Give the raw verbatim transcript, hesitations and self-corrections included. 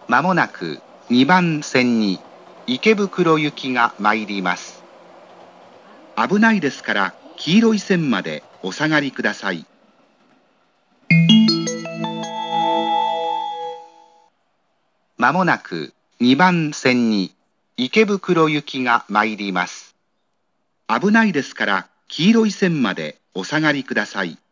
まもなくにばん線に池袋行きが参ります。危ないですから黄色い線までお下がりください。まもなくにばん線に池袋行きが参ります。危ないですから黄色い線までお下がりください。